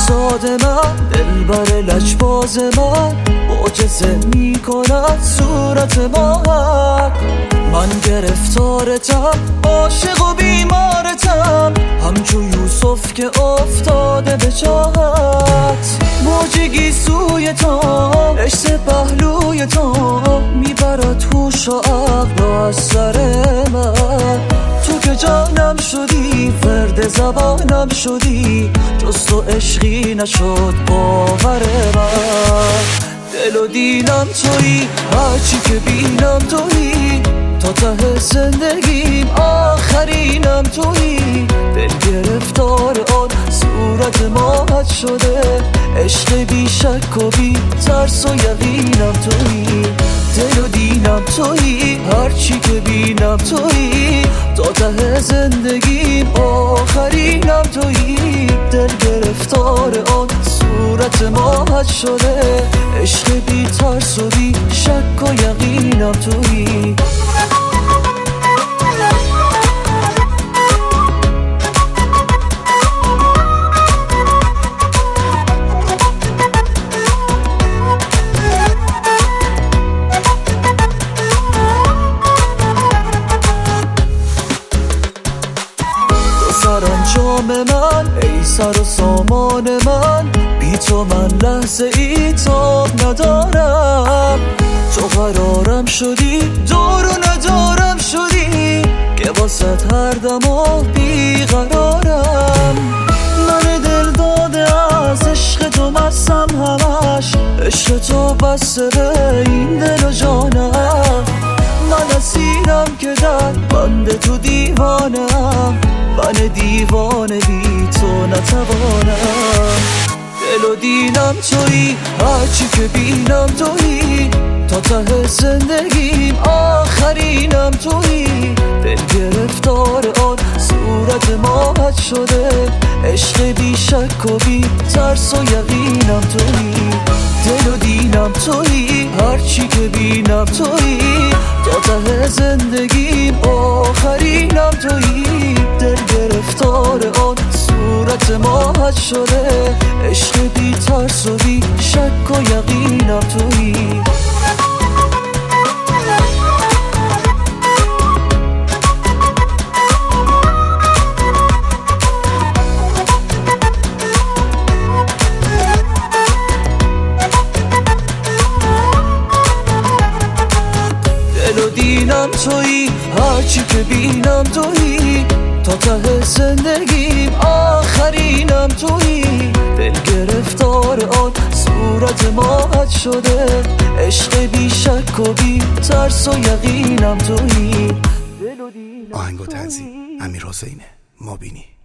شاهزاد من، دلبر لجباز من، معجزه میکند صورت ماهت. من گرفتارتم، عاشق و بیمارتم، همچو یوسف که افتاده به چاهت. موجگی سوی تو، عشق پهلوی تو، میبرد هوش و عقل از سر من. تو که جانم شدی، فرد زبانم شدی، جز تو عشقی نشد باور من. دل و دینم تویی، هرچی که بینم تویی، تا ته زندگیم آخرینم تویی. دل گرفتار آن صورت ماهت شده، عشق بی شک و بی ترس و یقینم تویی. دل و دینم تویی، هرچی که بینم تویی، تا ته زندگیم آخرینم تویی. دل گرفتار آن صورت ماهت شده، عشق بی ترس و بی شک و یقینم تویی. سرانجام من، ای سر و سامان من، بی تو من لحظه ای تاب ندارم. تو قرارم شدی، دور و ندارم شدی، که واسه هر دم و بیقرارم. من دل داده از عشق تو مستم همش، عشق تو بسته به این دل و جانم. من اسیرم که در بند تو دیوانم، من دیوانه بی تو نتوانم. دل و دینم تویی، هرچی که بینم تویی، تا ته زندگیم آخرینم تویی. دل گرفتار آن صورت ماهت شده، عشق بی شک و بی ترس و یقینم تویی. دل و دینم تویی، هرچی که بینم تویی، تا ته زندگیم آخرینم تویی. دل گرفتار آن صورت ماهت شده، عشق بی ترس و بی شک و یقینم تویی. دل و دینم تویی، هرچی که بینم تویی، تا ته زندگیم آخرینم تویی. دل گرفتار آن صورت ماهت شده، عشق بی شک و بی ترس و یقینم تویی. آهنگ و تنظیم امیر حسینه مابینی.